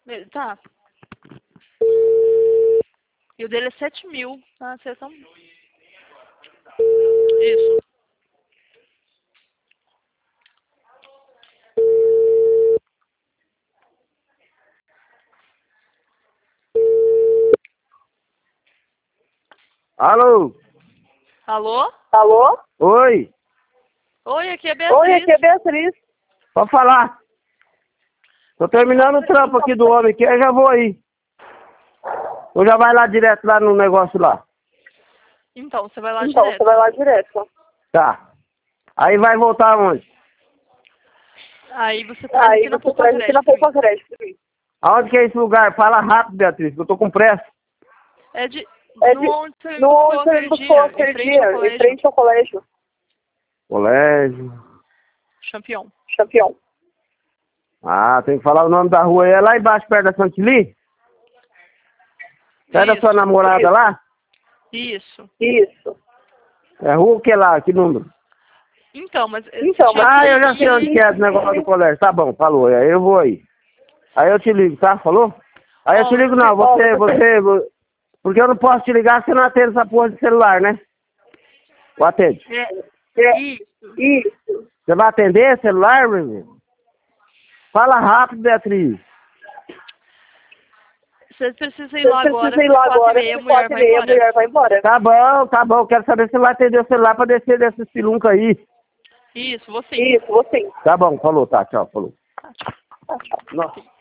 Tá. E o dele é 7.000. Ah, vocês são... Isso. Alô? Alô? Alô? Oi? Oi, aqui é Beatriz. Oi, aqui é Beatriz. Pode falar. Tô terminando o trampo aqui do homem aqui, eu já vou aí. Ou já vai lá direto lá no negócio lá? Então, você vai lá Então, direto. você vai lá direto. Tá. Aí vai voltar onde? Aí você traz Aí aqui na você Poupa traz aqui na Crédito. Poupa Crédito. Aonde que é esse lugar? Fala rápido, Beatriz, que eu tô com pressa. É de... É no de... onde você No buscou onde você aquele buscou dia, aquele em frente ao dia, em colégio. frente ao colégio. Colégio. Champion. Champion. Ah, tem que falar o nome da rua aí. É lá embaixo, perto da Chantilly? Perto da sua Isso. namorada Isso. lá? Isso. Isso. É rua o que lá? Que número? Então, mas... Então, tinha mas- Eu já sei onde que é esse negócio do colégio. Tá bom, falou. Aí eu vou aí. Aí eu te ligo, tá? Falou? Aí eu Ó, te ligo você- não, porque eu não posso te ligar se você não atende essa porra de celular, né? Ou atende? Isso. Isso. Você vai atender celular, meu irmão? Fala rápido, Beatriz. Você precisa ir Você lá agora, precisa ir lá agora, 4h30, a às mulher vai 4h30 a embora. mulher vai embora. Tá bom. Quero saber se você vai atender o celular pra descer desses pilunca aí. Isso, você. Isso, você. Tá bom, falou, tá, tchau, falou. Nossa.